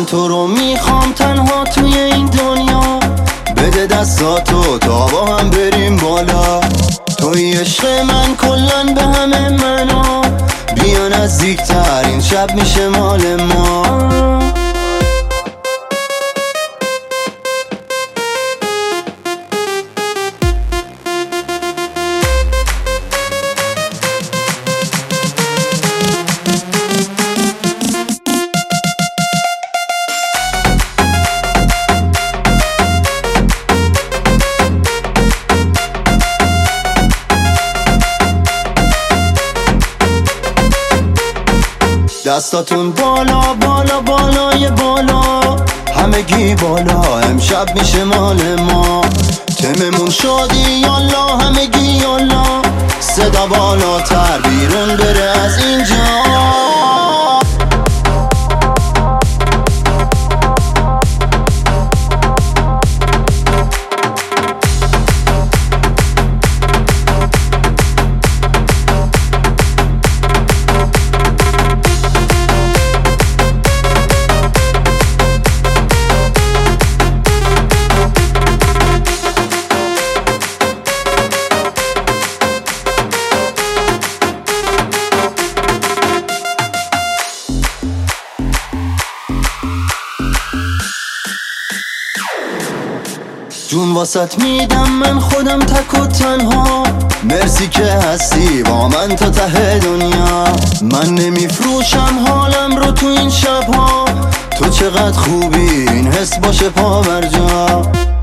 تو رو میخوام تنها توی این دنیا، بده دستاتو تا با هم بریم بالا. توی عشق من کلن به همه منا، بیا نزدیکتر این شب میشه مال ما. دستاتون بالا بالا بالای بالا، همگی بالا، امشب میشه مال ما. تممون شادی یالا همگی یالا، صدا بالاتر بیرون بره از اینجا. جون واسط میدم من خودم تک و تنها، مرسی که هستی با من تا ته دنیا. من نمیفروشم حالم رو تو این شبها، تو چقدر خوبی این حس باشه پا بر جا.